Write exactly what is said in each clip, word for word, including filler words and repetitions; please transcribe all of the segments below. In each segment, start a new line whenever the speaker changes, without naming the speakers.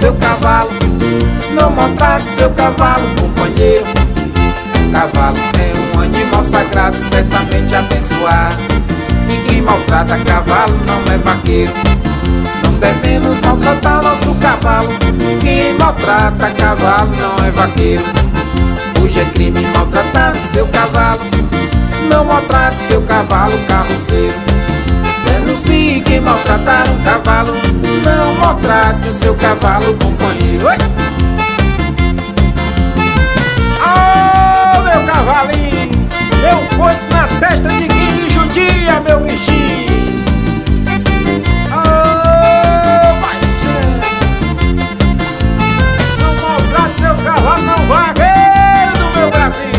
seu cavalo, não maltrate seu cavalo, companheiro. O cavalo é um animal sagrado, certamente abençoado. E quem maltrata cavalo não é vaqueiro. Não devemos maltratar nosso cavalo. Quem maltrata cavalo não é vaqueiro. Hoje é crime maltratar o seu cavalo. Não maltrate seu cavalo, carroceiro. Denuncie quem maltratar um cavalo. Não maltrate o seu cavalo, companheiro. Oi! Oh, meu cavalinho, eu pus na testa de quem lhe judia, meu bichinho. Oh, paixão. Não maltrate seu cavalo, não, vagueiro do meu Brasil.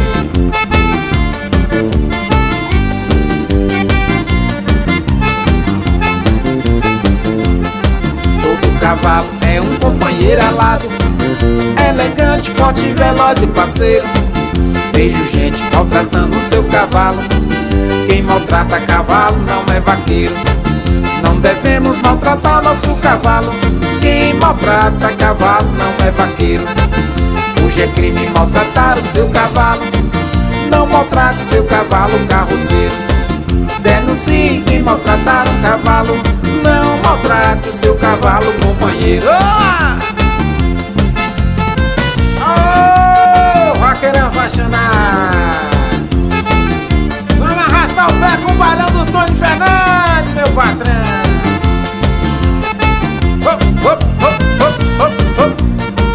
Todo cavalo é um companheiro alado, elegante, forte, veloz e parceiro. Vejo gente maltratando seu cavalo. Quem maltrata cavalo não é vaqueiro. Não devemos maltratar nosso cavalo. Quem maltrata cavalo não é vaqueiro. Hoje é crime maltratar o seu cavalo. Não maltrate seu cavalo, carroceiro. Denuncie quem maltratar um cavalo. Não maltrate o seu cavalo, companheiro. Oh! Vaqueirão apaixonado, vamos arrastar o pé com o balão do Tony Fernandes, meu patrão. Hop, hop, hop, hop, hop, hop.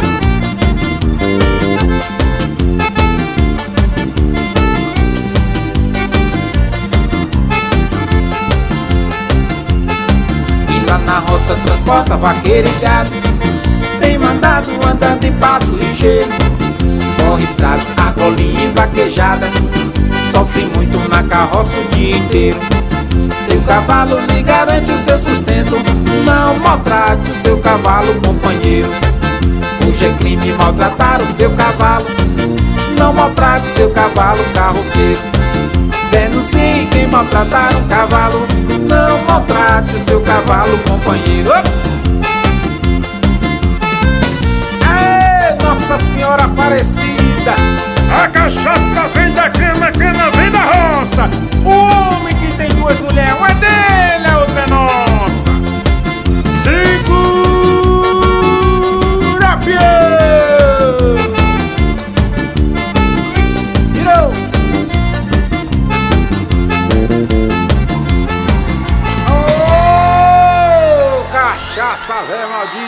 E lá na roça transporta vaqueiro e gado, bem mandado andando em passo ligeiro. Corre trago, argolinha e vaquejada, sofre muito na carroça o dia inteiro. Seu cavalo lhe garante o seu sustento. Não maltrate o seu cavalo, companheiro. Hoje é crime maltratar o seu cavalo. Não maltrate seu cavalo, carroceiro. Denuncie quem maltratar um cavalo. Não maltrate o seu cavalo, companheiro. Ei, Nossa Senhora Aparecida, a cachaça vem da cana, cana vem da roça. O homem que tem duas mulheres, uma é dele, a outra é nossa. Segura, pião! Virou! Oh, cachaça velha maldita!